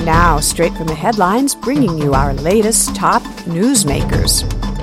Now, straight from the headlines, bringing you our latest top newsmakers.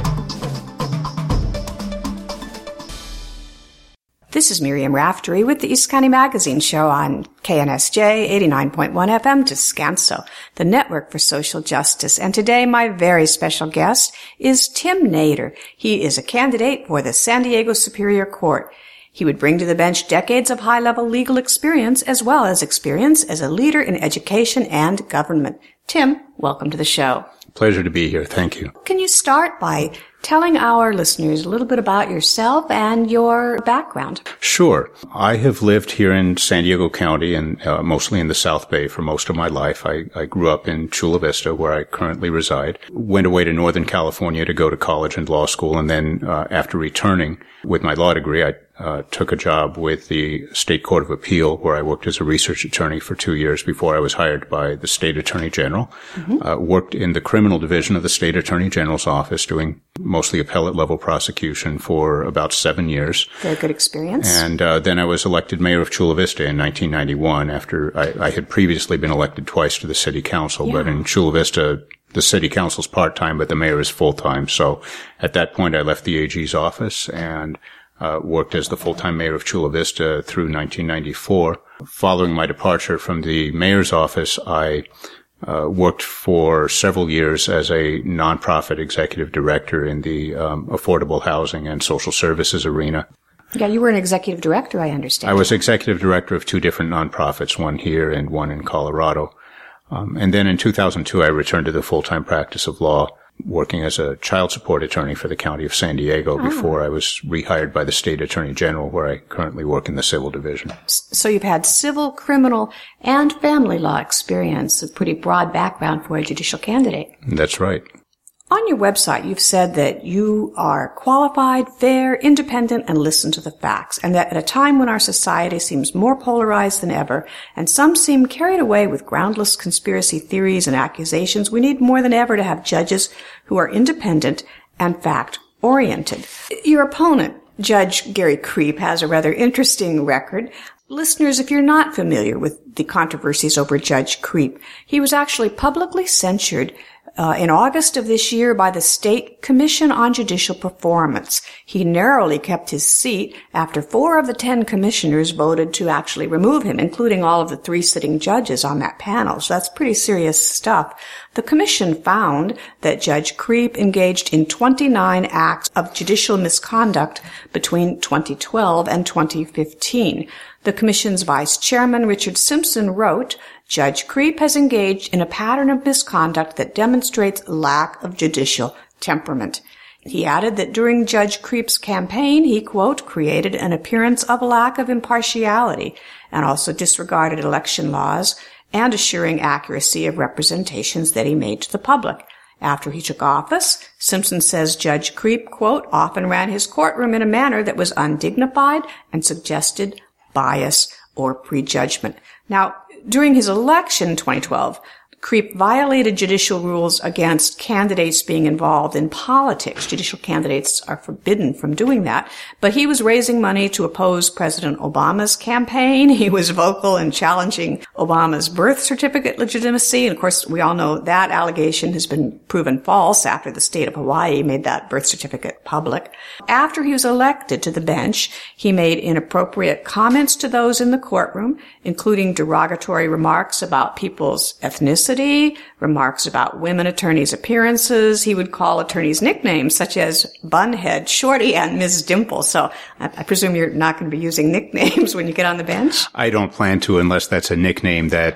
This is Miriam Raftery with the East County Magazine Show on KNSJ 89.1 FM Descanso, the network for social justice. And today, my very special guest is Tim Nader. He is a candidate for the San Diego Superior Court. He would bring to the bench decades of high-level legal experience as well as experience as a leader in education and government. Tim, welcome to the show. Pleasure to be here. Thank you. Can you start by telling our listeners a little bit about yourself and your background? Sure. I have lived here in San Diego County and mostly in the South Bay for most of my life. I grew up in Chula Vista, where I currently reside. Went away to Northern California to go to college and law school, and then after returning with my law degree, I took a job with the State Court of Appeal, where I worked as a research attorney for 2 years before I was hired by the State Attorney General. Worked in the criminal division of the State Attorney General's office, doing mostly appellate level prosecution for about 7 years. Very good experience. And then I was elected mayor of Chula Vista in 1991 after I had previously been elected twice to the city council, but in Chula Vista, the city council's part-time, but the mayor is full-time. So at that point, I left the AG's office and worked as the full-time mayor of Chula Vista through 1994. Following my departure from the mayor's office, I worked for several years as a nonprofit executive director in the affordable housing and social services arena. Yeah, you were an executive director, I understand. I was executive director of two different nonprofits, one here and one in Colorado. And then in 2002, I returned to the full-time practice of law, working as a child support attorney for the county of San Diego before I was rehired by the State Attorney General, where I currently work in the civil division. So you've had civil, criminal, and family law experience, a pretty broad background for a judicial candidate. That's right. On your website, you've said that you are qualified, fair, independent, and listen to the facts, and that at a time when our society seems more polarized than ever, and some seem carried away with groundless conspiracy theories and accusations, we need more than ever to have judges who are independent and fact-oriented. Your opponent, Judge Gary Creep, has a rather interesting record. Listeners, if you're not familiar with the controversies over Judge Creep, he was actually publicly censured in August of this year by the State Commission on Judicial Performance. He narrowly kept his seat after 4 of the 10 commissioners voted to actually remove him, including all of the 3 sitting judges on that panel. So that's pretty serious stuff. The commission found that Judge Creep engaged in 29 acts of judicial misconduct between 2012 and 2015. The commission's vice chairman, Richard Simpson, wrote, "Judge Creep has engaged in a pattern of misconduct that demonstrates lack of judicial temperament." He added that during Judge Creep's campaign, he, quote, created an appearance of lack of impartiality and also disregarded election laws and assuring accuracy of representations that he made to the public. After he took office, Simpson says Judge Creep, quote, often ran his courtroom in a manner that was undignified and suggested bias or prejudgment. Now, during his election in 2012, Creep violated judicial rules against candidates being involved in politics. Judicial candidates are forbidden from doing that. But he was raising money to oppose President Obama's campaign. He was vocal in challenging Obama's birth certificate legitimacy. And of course, we all know that allegation has been proven false after the state of Hawaii made that birth certificate public. After he was elected to the bench, he made inappropriate comments to those in the courtroom, including derogatory remarks about people's ethnicity, remarks about women attorneys' appearances. He would call attorneys nicknames such as Bunhead, Shorty, and Ms. Dimple. So I presume you're not going to be using nicknames when you get on the bench? I don't plan to, unless that's a nickname that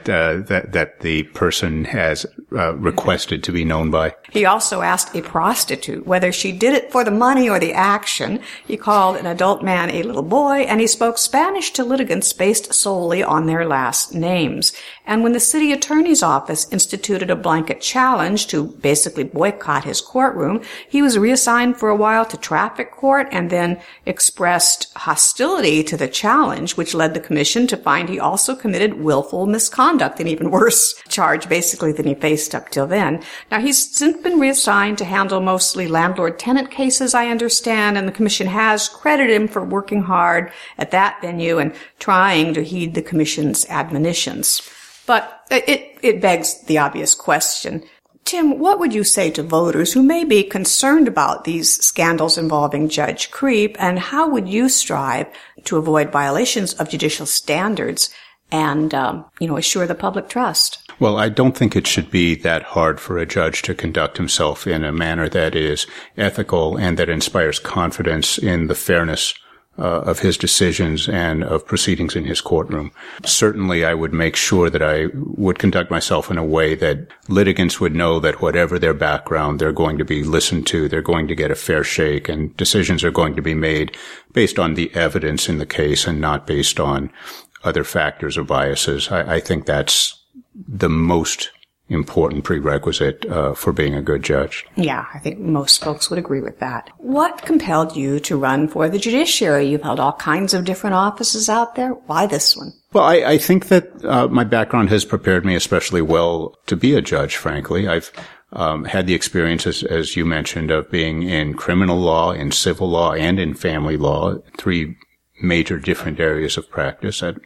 the person has requested to be known by. He also asked a prostitute whether she did it for the money or the action. He called an adult man a little boy, and he spoke Spanish to litigants based solely on their last names. And when the city attorney's office instituted a blanket challenge to basically boycott his courtroom, he was reassigned for a while to traffic court and then expressed hostility to the challenge, which led the commission to find he also committed willful misconduct, an even worse charge basically than he faced up till then. Now, he's since been reassigned to handle mostly landlord-tenant cases, I understand, and the commission has credited him for working hard at that venue and trying to heed the commission's admonitions. But it begs the obvious question. Tim, what would you say to voters who may be concerned about these scandals involving Judge Creep, and how would you strive to avoid violations of judicial standards and, assure the public trust? Well, I don't think it should be that hard for a judge to conduct himself in a manner that is ethical and that inspires confidence in the fairness of his decisions and of proceedings in his courtroom. Certainly, I would make sure that I would conduct myself in a way that litigants would know that whatever their background, they're going to be listened to, they're going to get a fair shake, and decisions are going to be made based on the evidence in the case and not based on other factors or biases. I think that's the most important prerequisite for being a good judge. Yeah, I think most folks would agree with that. What compelled you to run for the judiciary? You've held all kinds of different offices out there. Why this one? Well, I think that my background has prepared me especially well to be a judge, frankly. I've had the experience, as you mentioned, of being in criminal law, in civil law, and in family law, 3 major different areas of practice at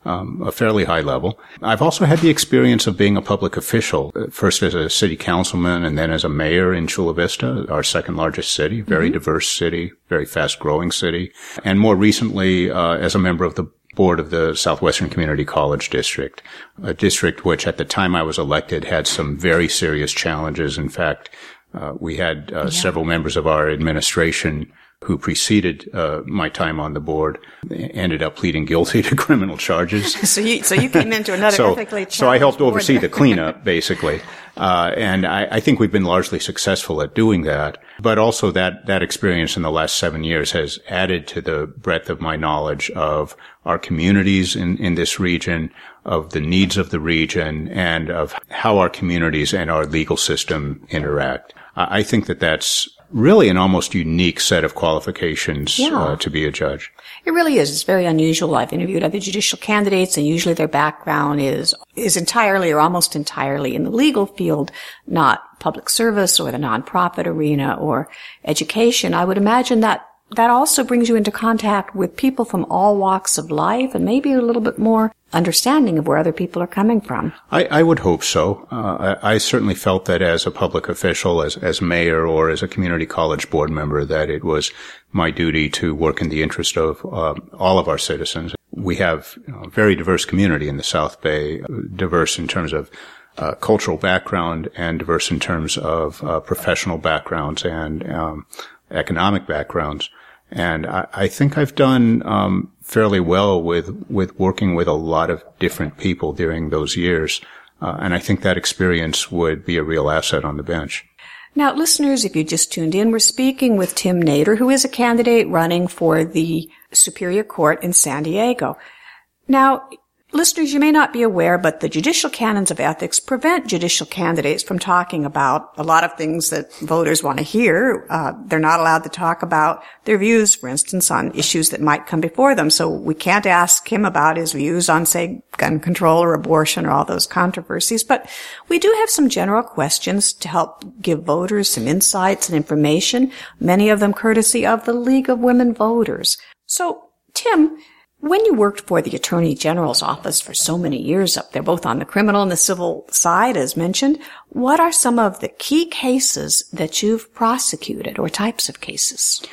a fairly high level. I've also had the experience of being a public official, first as a city councilman and then as a mayor in Chula Vista, our second largest city, very diverse city, very fast growing city, and more recently as a member of the board of the Southwestern Community College District, a district which at the time I was elected had some very serious challenges. In fact, we had several members of our administration who preceded my time on the board ended up pleading guilty to criminal charges. So you came into another ethically challenged So I helped oversee board. the cleanup, basically. And I think we've been largely successful at doing that. But also that experience in the last 7 years has added to the breadth of my knowledge of our communities in this region, of the needs of the region, and of how our communities and our legal system interact. I think that that's really an almost unique set of qualifications to be a judge. It really is. It's very unusual. I've interviewed other judicial candidates, and usually their background is entirely or almost entirely in the legal field, not public service or the nonprofit arena or education. I would imagine that also brings you into contact with people from all walks of life and maybe a little bit more understanding of where other people are coming from. I would hope so. I certainly felt that as a public official, as mayor or as a community college board member, that it was my duty to work in the interest of all of our citizens. We have a very diverse community in the South Bay, diverse in terms of cultural background and diverse in terms of professional backgrounds and economic backgrounds. And I think I've done fairly well with working with a lot of different people during those years. And I think that experience would be a real asset on the bench. Now, listeners, if you just tuned in, we're speaking with Tim Nader, who is a candidate running for the Superior Court in San Diego. Now, listeners, you may not be aware, but the judicial canons of ethics prevent judicial candidates from talking about a lot of things that voters want to hear. They're not allowed to talk about their views, for instance, on issues that might come before them. So we can't ask him about his views on, say, gun control or abortion or all those controversies. But we do have some general questions to help give voters some insights and information, many of them courtesy of the League of Women Voters. So, Tim, when you worked for the Attorney General's office for so many years up there, both on the criminal and the civil side, as mentioned, what are some of the key cases that you've prosecuted or types of cases?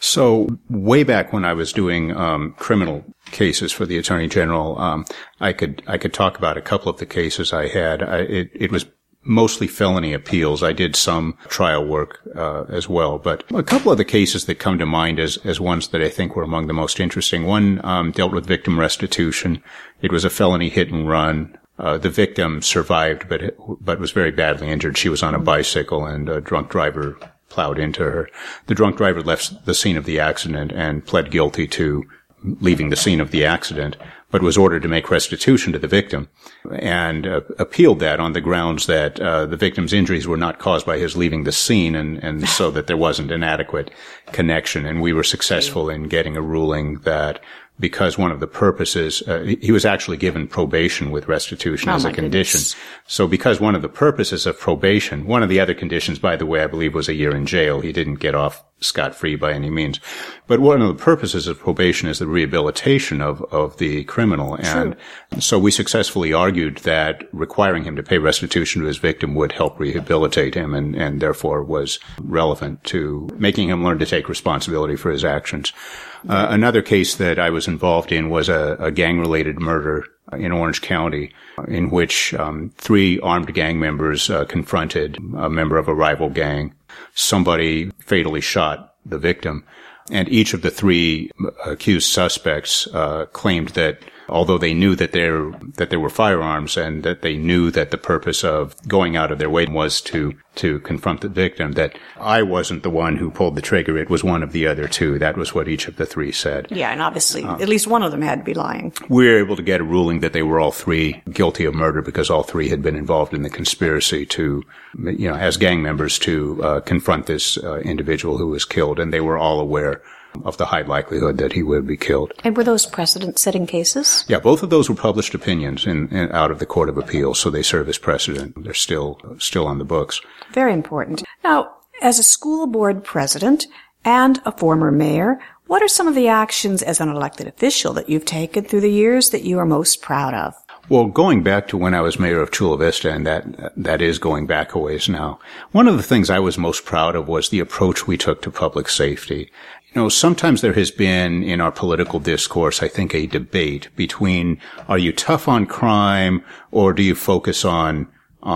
So way back when I was doing criminal cases for the Attorney General, I could talk about a couple of the cases I had. It was mostly felony appeals. I did some trial work as well, but a couple of the cases that come to mind as ones that I think were among the most interesting. One dealt with victim restitution. It was a felony hit and run. The victim survived, but was very badly injured. She was on a bicycle, and a drunk driver plowed into her. The drunk driver left the scene of the accident and pled guilty to leaving the scene of the accident, but was ordered to make restitution to the victim, and appealed that on the grounds that the victim's injuries were not caused by his leaving the scene, and so that there wasn't an adequate connection. And we were successful in getting a ruling that because one of the purposes, he was actually given probation with restitution as a condition. Goodness. So because one of the purposes of probation, one of the other conditions, by the way, I believe was a year in jail. He didn't get off scot-free by any means. But one of the purposes of probation is the rehabilitation of the criminal. And so we successfully argued that requiring him to pay restitution to his victim would help rehabilitate him and therefore was relevant to making him learn to take responsibility for his actions. Another case that I was involved in was a gang-related murder in Orange County in which 3 armed gang members confronted a member of a rival gang. Somebody fatally shot the victim, and each of the 3 accused suspects claimed that although they knew that there were firearms and that they knew that the purpose of going out of their way was to confront the victim, that I wasn't the one who pulled the trigger. It was one of the other 2. That was what each of the 3 said. Yeah, and obviously at least one of them had to be lying. We were able to get a ruling that they were all 3 guilty of murder because all 3 had been involved in the conspiracy to, as gang members to confront this individual who was killed, and they were all aware of the high likelihood that he would be killed. And were those precedent-setting cases? Yeah, both of those were published opinions out of the Court of Appeals, so they serve as precedent. They're still on the books. Very important. Now, as a school board president and a former mayor, what are some of the actions as an elected official that you've taken through the years that you are most proud of? Well, going back to when I was mayor of Chula Vista, and that is going back a ways now, one of the things I was most proud of was the approach we took to public safety. Sometimes there has been in our political discourse, I think, a debate between are you tough on crime or do you focus on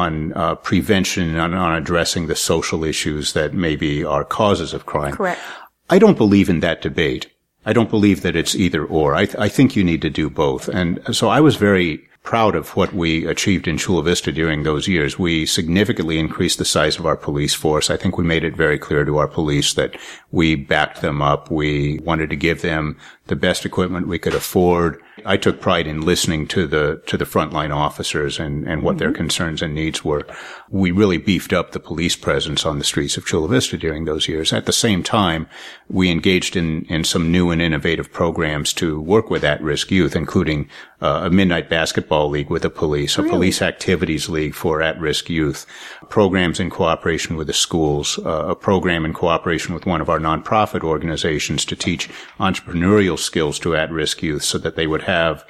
prevention and on addressing the social issues that maybe are causes of crime. Correct. I don't believe in that debate. I don't believe that it's either or. I think you need to do both. And so I was very proud of what we achieved in Chula Vista during those years. We significantly increased the size of our police force. I think we made it very clear to our police that we backed them up. We wanted to give them the best equipment we could afford. I took pride in listening to the frontline officers and what their concerns and needs were. We really beefed up the police presence on the streets of Chula Vista during those years. At the same time, we engaged in some new and innovative programs to work with at-risk youth, including a midnight basketball league with the police, a police activities league for at-risk youth, programs in cooperation with the schools, a program in cooperation with one of our nonprofit organizations to teach entrepreneurial skills to at-risk youth so that they would have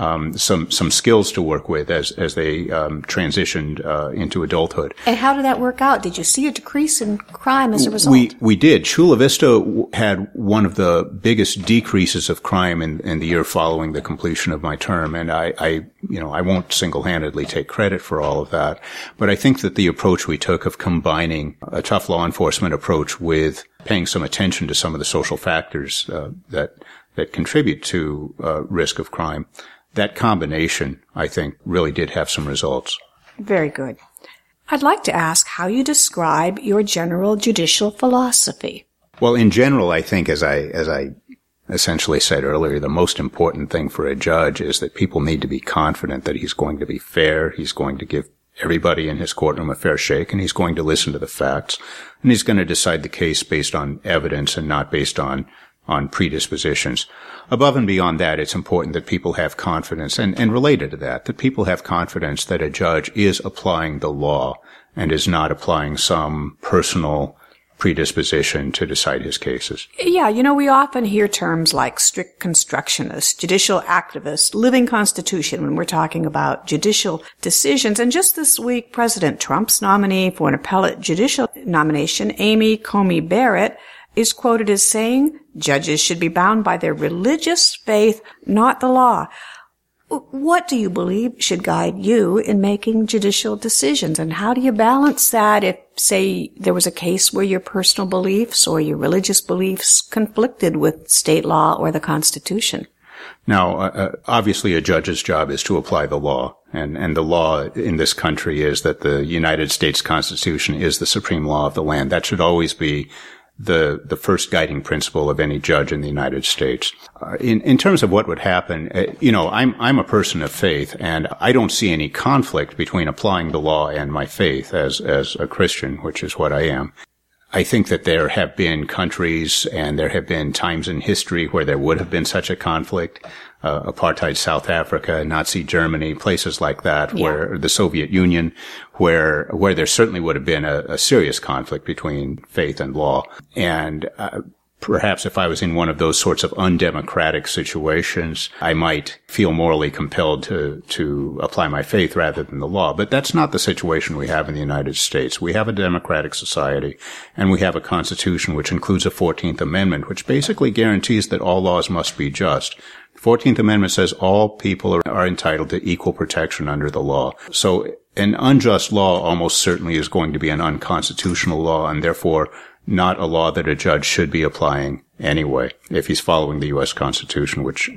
some skills to work with as they transitioned into adulthood. And how did that work out? Did you see a decrease in crime as a result? We did. Chula Vista had one of the biggest decreases of crime in the year following the completion of my term, and I won't single-handedly take credit for all of that, but I think that the approach we took of combining a tough law enforcement approach with paying some attention to some of the social factors that contribute to risk of crime, that combination, I think, really did have some results. Very good. I'd like to ask how you describe your general judicial philosophy. Well, in general, I think, as I essentially said earlier, the most important thing for a judge is that people need to be confident that he's going to be fair, he's going to give everybody in his courtroom a fair shake, and he's going to listen to the facts, and he's going to decide the case based on evidence and not based on predispositions. Above and beyond that, it's important that people have confidence, and related to that people have confidence that a judge is applying the law and is not applying some personal predisposition to decide his cases. Yeah, we often hear terms like strict constructionist, judicial activist, living constitution when we're talking about judicial decisions. And just this week, President Trump's nominee for an appellate judicial nomination, Amy Coney Barrett, is quoted as saying, judges should be bound by their religious faith, not the law. What do you believe should guide you in making judicial decisions? And how do you balance that if, say, there was a case where your personal beliefs or your religious beliefs conflicted with state law or the Constitution? Now, obviously a judge's job is to apply the law. And the law in this country is that the United States Constitution is the supreme law of the land. That should always be the first guiding principle of any judge in the United States. In terms of what would happen, I'm a person of faith, and I don't see any conflict between applying the law and my faith as a Christian, which is what I am. I think that there have been countries and there have been times in history where there would have been such a conflict. Apartheid South Africa, Nazi Germany, places like that, where the Soviet Union, where there certainly would have been a serious conflict between faith and law. And perhaps if I was in one of those sorts of undemocratic situations, I might feel morally compelled to apply my faith rather than the law. But that's not the situation we have in the United States. We have a democratic society, and we have a constitution which includes a 14th Amendment, which basically guarantees that all laws must be just. The 14th Amendment says all people are entitled to equal protection under the law. So an unjust law almost certainly is going to be an unconstitutional law, and therefore not a law that a judge should be applying anyway, if he's following the U.S. Constitution, which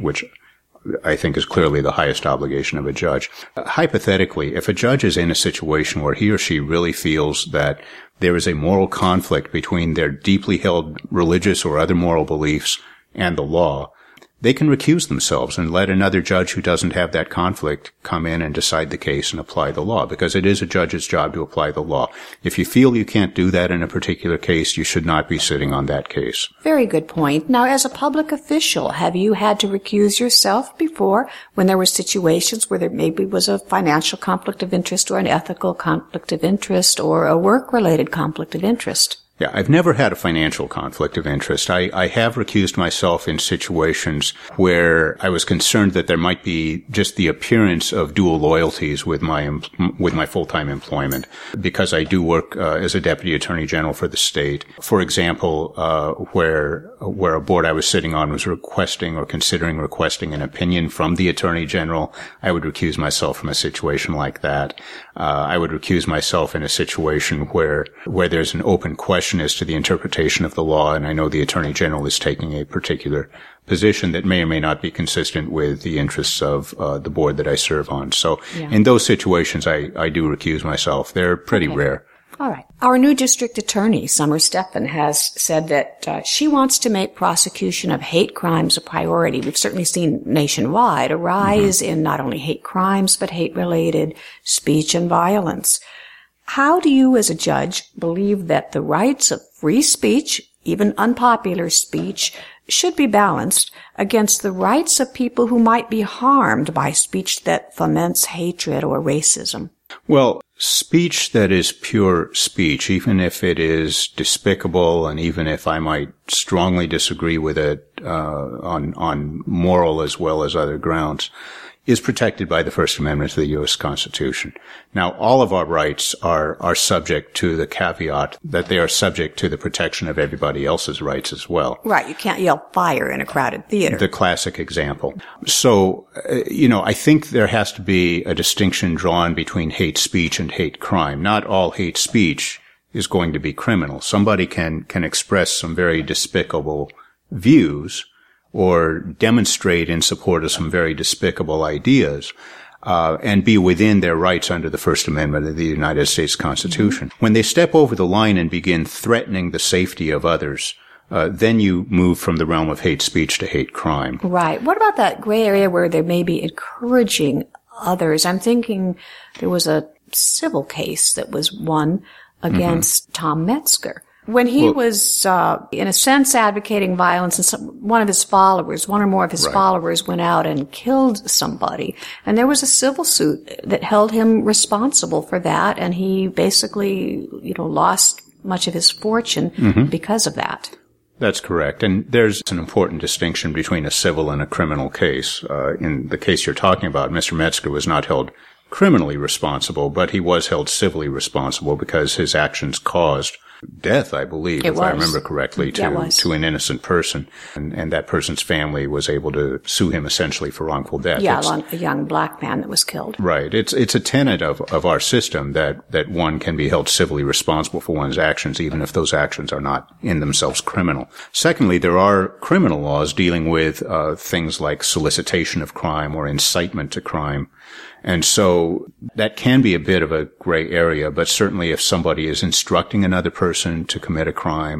I think is clearly the highest obligation of a judge. Hypothetically, if a judge is in a situation where he or she really feels that there is a moral conflict between their deeply held religious or other moral beliefs and the law, they can recuse themselves and let another judge who doesn't have that conflict come in and decide the case and apply the law, because it is a judge's job to apply the law. If you feel you can't do that in a particular case, you should not be sitting on that case. Very good point. Now, as a public official, have you had to recuse yourself before when there were situations where there maybe was a financial conflict of interest or an ethical conflict of interest or a work-related conflict of interest? Yeah, I've never had a financial conflict of interest. I have recused myself in situations where I was concerned that there might be just the appearance of dual loyalties with my full-time employment, because I do work as a deputy attorney general for the state. For example, where a board I was sitting on was requesting or considering requesting an opinion from the attorney general, I would recuse myself from a situation like that. I would recuse myself in a situation where there's an open question as to the interpretation of the law, and I know the Attorney General is taking a particular position that may or may not be consistent with the interests of the board that I serve on. So in those situations, I do recuse myself. They're pretty rare. All right. Our new district attorney, Summer Stephan, has said that she wants to make prosecution of hate crimes a priority. We've certainly seen nationwide a rise in not only hate crimes, but hate-related speech and violence. How do you, as a judge, believe that the rights of free speech, even unpopular speech, should be balanced against the rights of people who might be harmed by speech that foments hatred or racism? Well, speech that is pure speech, even if it is despicable and even if I might strongly disagree with it on moral as well as other grounds, is protected by the First Amendment to the U.S. Constitution. Now, all of our rights are subject to the caveat that they are subject to the protection of everybody else's rights as well. Right. You can't yell fire in a crowded theater. The classic example. So, I think there has to be a distinction drawn between hate speech and hate crime. Not all hate speech is going to be criminal. Somebody can express some very despicable views or demonstrate in support of some very despicable ideas, and be within their rights under the First Amendment of the United States Constitution. When they step over the line and begin threatening the safety of others, then you move from the realm of hate speech to hate crime. Right. What about that gray area where they may be encouraging others? I'm thinking there was a civil case that was won against Tom Metzger. When he was, in a sense, advocating violence, and one or more of his followers went out and killed somebody, and there was a civil suit that held him responsible for that, and he basically, lost much of his fortune because of that. That's correct. And there's an important distinction between a civil and a criminal case. In the case you're talking about, Mr. Metzger was not held criminally responsible, but he was held civilly responsible because his actions caused death, I believe, if I remember correctly, to an innocent person. And that person's family was able to sue him essentially for wrongful death. Yeah, a young black man that was killed. Right. It's a tenet of our system that one can be held civilly responsible for one's actions, even if those actions are not in themselves criminal. Secondly, there are criminal laws dealing with things like solicitation of crime or incitement to crime. And so that can be a bit of a gray area, but certainly if somebody is instructing another person to commit a crime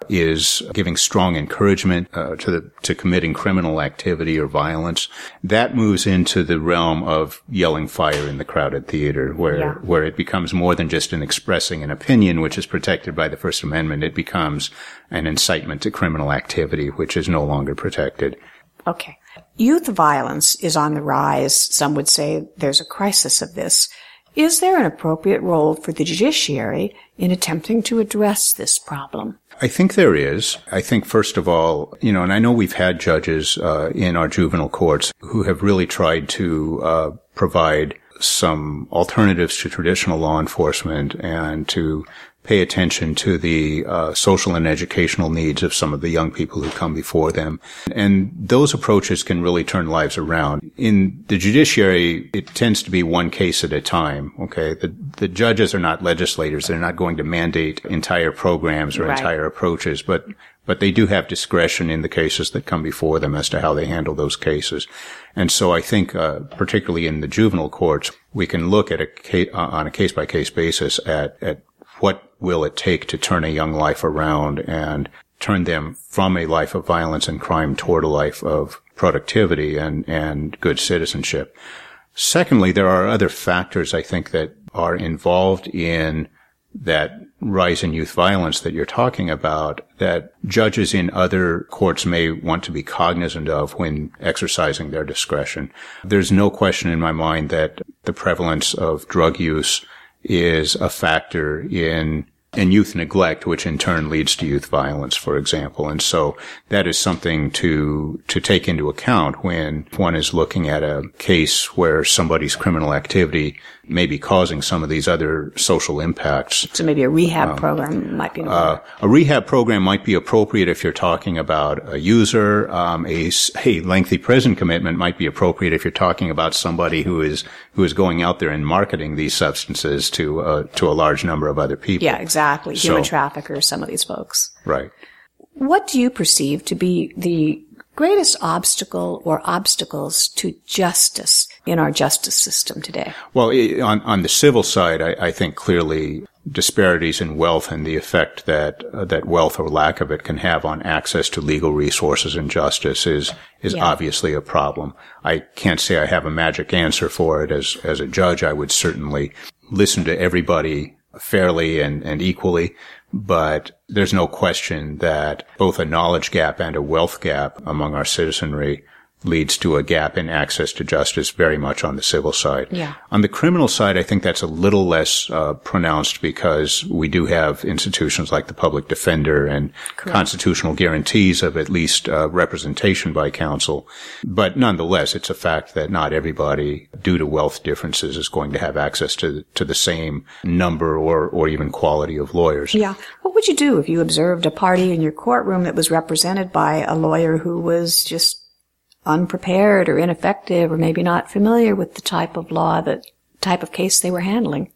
is giving strong encouragement to committing criminal activity or violence, that moves into the realm of yelling fire in the crowded theater, where it becomes more than just an expressing an opinion, which is protected by the First Amendment. It becomes an incitement to criminal activity, which is no longer protected. Okay. Youth violence is on the rise. Some would say there's a crisis of this. Is there an appropriate role for the judiciary in attempting to address this problem? I think there is. I think, first of all, and I know we've had judges in our juvenile courts who have really tried to provide some alternatives to traditional law enforcement and to pay attention to the social and educational needs of some of the young people who come before them. And those approaches can really turn lives around. In the judiciary, it tends to be one case at a time, okay? The judges are not legislators. They're not going to mandate entire programs or entire approaches, but they do have discretion in the cases that come before them as to how they handle those cases. And so I think, particularly in the juvenile courts, we can look at on a case-by-case basis at what will it take to turn a young life around and turn them from a life of violence and crime toward a life of productivity and good citizenship. Secondly, there are other factors, I think, that are involved in that rise in youth violence that you're talking about that judges in other courts may want to be cognizant of when exercising their discretion. There's no question in my mind that the prevalence of drug use is a factor in youth neglect, which in turn leads to youth violence, for example. And so that is something to take into account when one is looking at a case where somebody's criminal activity may be causing some of these other social impacts. So maybe a rehab program might be a rehab program might be appropriate if you're talking about a user. A lengthy prison commitment might be appropriate if you're talking about somebody who is going out there and marketing these substances to a large number of other people. Yeah, exactly. Human traffickers, some of these folks. Right. What do you perceive to be the greatest obstacle or obstacles to justice in our justice system today? Well, on the civil side, I think clearly disparities in wealth and the effect that wealth or lack of it can have on access to legal resources and justice is obviously a problem. I can't say I have a magic answer for it. As a judge, I would certainly listen to everybody fairly and equally. But there's no question that both a knowledge gap and a wealth gap among our citizenry leads to a gap in access to justice very much on the civil side. Yeah. On the criminal side, I think that's a little less pronounced because we do have institutions like the public defender and constitutional guarantees of at least representation by counsel. But nonetheless, it's a fact that not everybody, due to wealth differences, is going to have access to the same number or even quality of lawyers. Yeah. What would you do if you observed a party in your courtroom that was represented by a lawyer who was just unprepared or ineffective or maybe not familiar with the type of law, the type of case they were handling?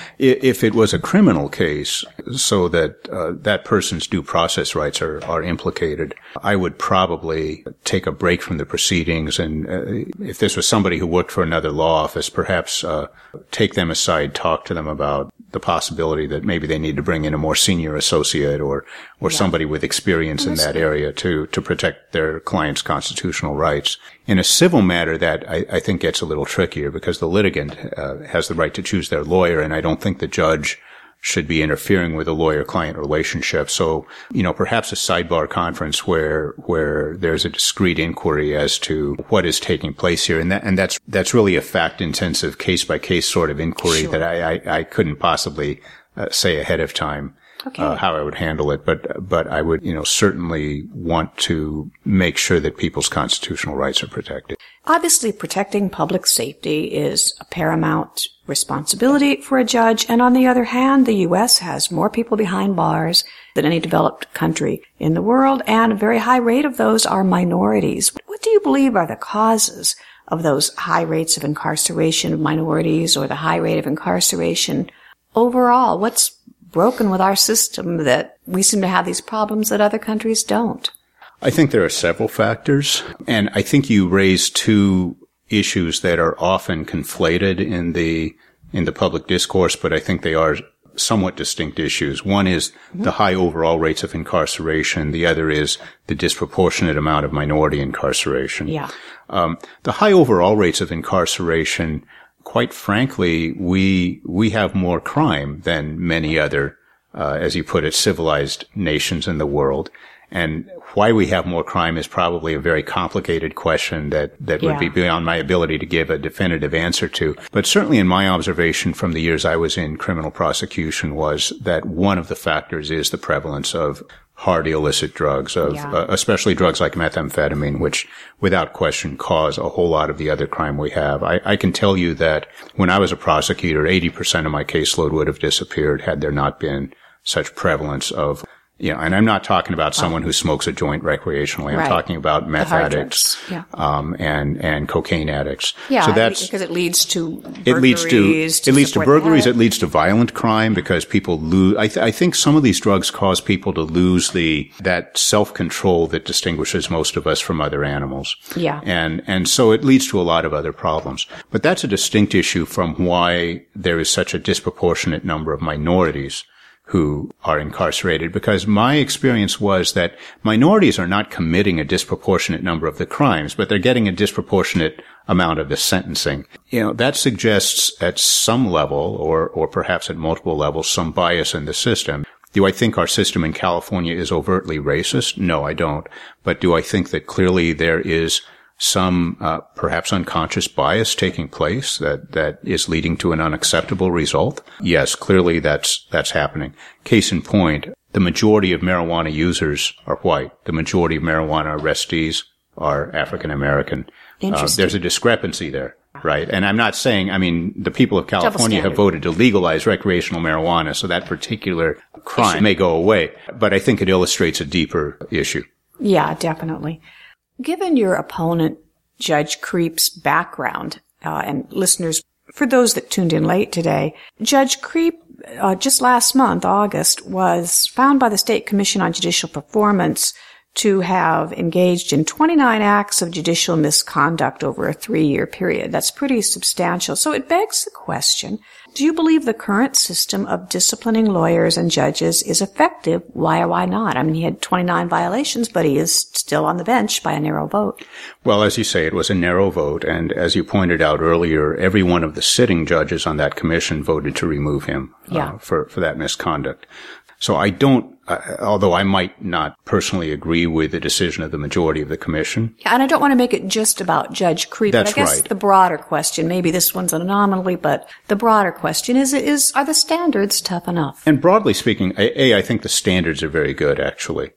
If it was a criminal case, so that that person's due process rights are implicated, I would probably take a break from the proceedings, and if this was somebody who worked for another law office, perhaps take them aside, talk to them about the possibility that maybe they need to bring in a more senior associate or somebody with experience in that area to protect their client's constitutional rights. In a civil matter, that I think gets a little trickier because the litigant has the right to choose their lawyer, and I don't think the judge should be interfering with a lawyer-client relationship. So, perhaps a sidebar conference where there's a discrete inquiry as to what is taking place here. And that's really a fact-intensive case-by-case sort of inquiry that I couldn't possibly say ahead of time. How I would handle it, but I would, certainly want to make sure that people's constitutional rights are protected. Obviously, protecting public safety is a paramount responsibility for a judge, and on the other hand, the U.S. has more people behind bars than any developed country in the world, and a very high rate of those are minorities. What do you believe are the causes of those high rates of incarceration of minorities or the high rate of incarceration overall? What's broken with our system that we seem to have these problems that other countries don't? I think there are several factors, and I think you raise two issues that are often conflated in the public discourse, but I think they are somewhat distinct issues. One is the high overall rates of incarceration. The other is the disproportionate amount of minority incarceration. Yeah. The high overall rates of incarceration, quite frankly, we have more crime than many other, as you put it, civilized nations in the world. And why we have more crime is probably a very complicated question that would be beyond my ability to give a definitive answer to. But certainly in my observation from the years I was in criminal prosecution was that one of the factors is the prevalence of hard illicit drugs, especially drugs like methamphetamine, which without question cause a whole lot of the other crime we have. I can tell you that when I was a prosecutor, 80% of my caseload would have disappeared had there not been such prevalence of, and I'm not talking about someone who smokes a joint recreationally. I'm talking about meth addicts, and cocaine addicts. Yeah, so that's because it leads to burglaries. It leads to burglaries. It leads to violent crime because people lose. I think some of these drugs cause people to lose that self-control that distinguishes most of us from other animals. Yeah. And so it leads to a lot of other problems. But that's a distinct issue from why there is such a disproportionate number of minorities who are incarcerated, because my experience was that minorities are not committing a disproportionate number of the crimes, but they're getting a disproportionate amount of the sentencing. That suggests at some level, or perhaps at multiple levels, some bias in the system. Do I think our system in California is overtly racist? No, I don't. But do I think that clearly there is some perhaps unconscious bias taking place that is leading to an unacceptable result? Yes, clearly that's happening. Case in point, the majority of marijuana users are white. The majority of marijuana arrestees are African American. Interesting. There's a discrepancy there, right? And I'm not saying, the people of California have voted to legalize recreational marijuana, so that particular crime may go away. But I think it illustrates a deeper issue. Yeah, definitely. Given your opponent, Judge Creep's background, and listeners, for those that tuned in late today, Judge Creep, just last month, August, was found by the State Commission on Judicial Performance to have engaged in 29 acts of judicial misconduct over a 3-year period. That's pretty substantial. So it begs the question, do you believe the current system of disciplining lawyers and judges is effective? Why or why not? He had 29 violations, but he is still on the bench by a narrow vote. Well, as you say, it was a narrow vote. And as you pointed out earlier, every one of the sitting judges on that commission voted to remove him for that misconduct. So I don't, although I might not personally agree with the decision of the majority of the commission. Yeah, and I don't want to make it just about Judge Creep. That's but I guess right. The broader question, maybe this one's an anomaly, but the broader question is are the standards tough enough? And broadly speaking, I think the standards are very good, actually.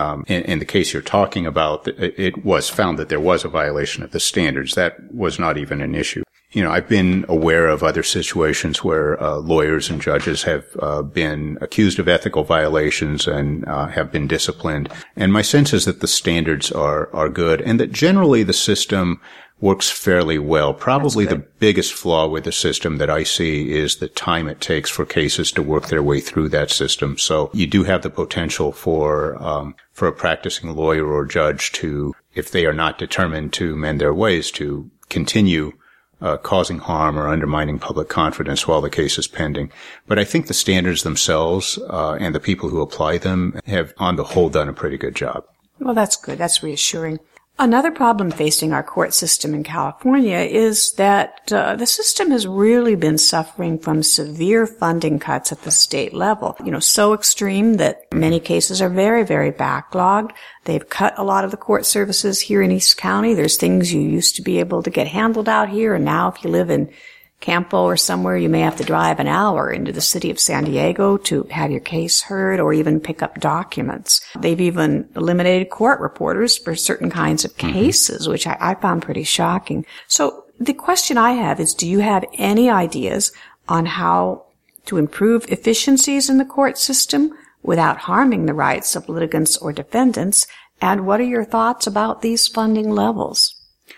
In the case you're talking about, it was found that there was a violation of the standards. That was not even an issue. I've been aware of other situations where lawyers and judges have been accused of ethical violations and have been disciplined. And my sense is that the standards are good and that generally the system works fairly well. Probably the biggest flaw with the system that I see is the time it takes for cases to work their way through that system. So you do have the potential for a practicing lawyer or judge to, if they are not determined to mend their ways, to continue causing harm or undermining public confidence while the case is pending. But I think the standards themselves and the people who apply them have, on the whole, done a pretty good job. Well, that's good. That's reassuring. Another problem facing our court system in California is that the system has really been suffering from severe funding cuts at the state level. So extreme that many cases are very, very backlogged. They've cut a lot of the court services here in East County. There's things you used to be able to get handled out here, and now if you live in Campo or somewhere, you may have to drive an hour into the city of San Diego to have your case heard or even pick up documents. They've even eliminated court reporters for certain kinds of cases, which I found pretty shocking. So the question I have is, do you have any ideas on how to improve efficiencies in the court system without harming the rights of litigants or defendants? And what are your thoughts about these funding levels?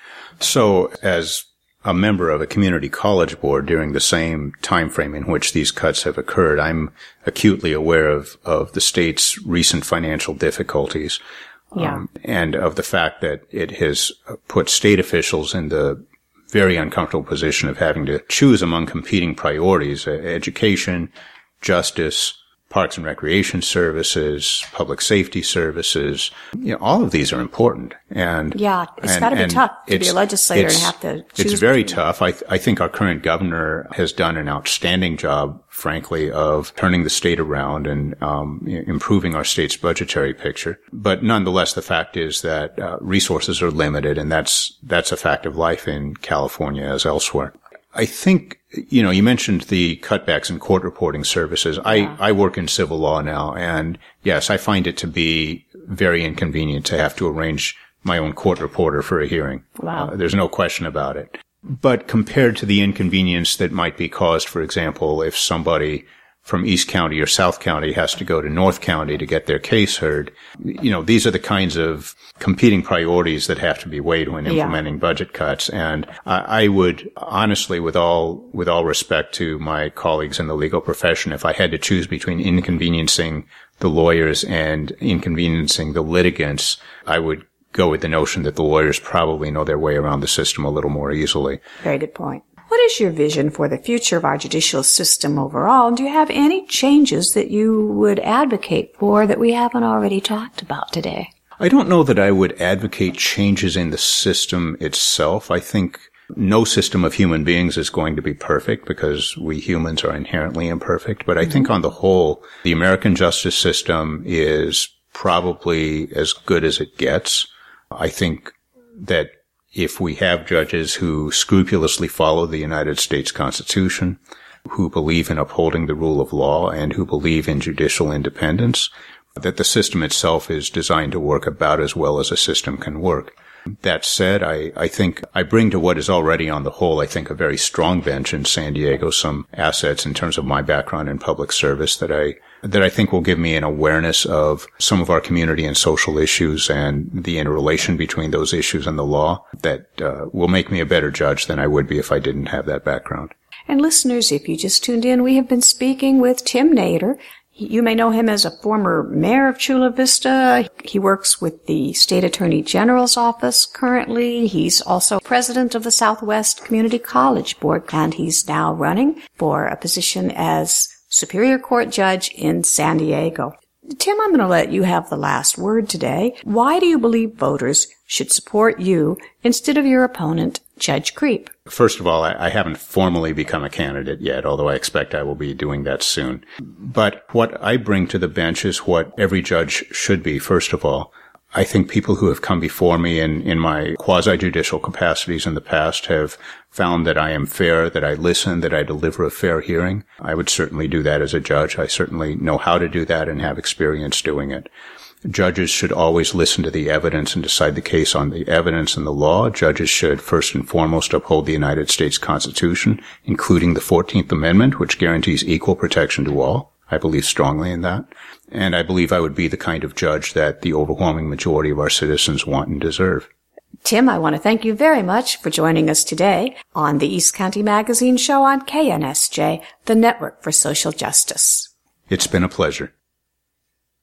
So as a member of a community college board during the same time frame in which these cuts have occurred, I'm acutely aware of the state's recent financial difficulties, and of the fact that it has put state officials in the very uncomfortable position of having to choose among competing priorities: education, justice, parks and recreation services, public safety services. All of these are important. And yeah, it's got to be tough to be a legislator and have to choose. It's very tough. I think our current governor has done an outstanding job, frankly, of turning the state around and improving our state's budgetary picture. But nonetheless, the fact is that resources are limited, and that's a fact of life in California as elsewhere. I think, you mentioned the cutbacks in court reporting services. Yeah. I work in civil law now, and yes, I find it to be very inconvenient to have to arrange my own court reporter for a hearing. Wow. There's no question about it. But compared to the inconvenience that might be caused, for example, if somebody from East County or South County has to go to North County to get their case heard, these are the kinds of competing priorities that have to be weighed when implementing budget cuts. And I would honestly, with all respect to my colleagues in the legal profession, if I had to choose between inconveniencing the lawyers and inconveniencing the litigants, I would go with the notion that the lawyers probably know their way around the system a little more easily. Very good point. What is your vision for the future of our judicial system overall? And do you have any changes that you would advocate for that we haven't already talked about today? I don't know that I would advocate changes in the system itself. I think no system of human beings is going to be perfect because we humans are inherently imperfect. But I think on the whole, the American justice system is probably as good as it gets. I think that if we have judges who scrupulously follow the United States Constitution, who believe in upholding the rule of law, and who believe in judicial independence, that the system itself is designed to work about as well as a system can work. That said, I think I bring to what is already on the whole, I think, a very strong bench in San Diego, some assets in terms of my background in public service that I think will give me an awareness of some of our community and social issues and the interrelation between those issues and the law that will make me a better judge than I would be if I didn't have that background. And listeners, if you just tuned in, we have been speaking with Tim Nader. You may know him as a former mayor of Chula Vista. He works with the State Attorney General's office currently. He's also president of the Southwest Community College Board, and he's now running for a position as Superior Court Judge in San Diego. Tim, I'm going to let you have the last word today. Why do you believe voters should support you instead of your opponent, Judge Creep? First of all, I haven't formally become a candidate yet, although I expect I will be doing that soon. But what I bring to the bench is what every judge should be, first of all. I think people who have come before me in my quasi-judicial capacities in the past have found that I am fair, that I listen, that I deliver a fair hearing. I would certainly do that as a judge. I certainly know how to do that and have experience doing it. Judges should always listen to the evidence and decide the case on the evidence and the law. Judges should first and foremost uphold the United States Constitution, including the 14th Amendment, which guarantees equal protection to all. I believe strongly in that. And I believe I would be the kind of judge that the overwhelming majority of our citizens want and deserve. Tim, I want to thank you very much for joining us today on the East County Magazine show on KNSJ, the Network for Social Justice. It's been a pleasure.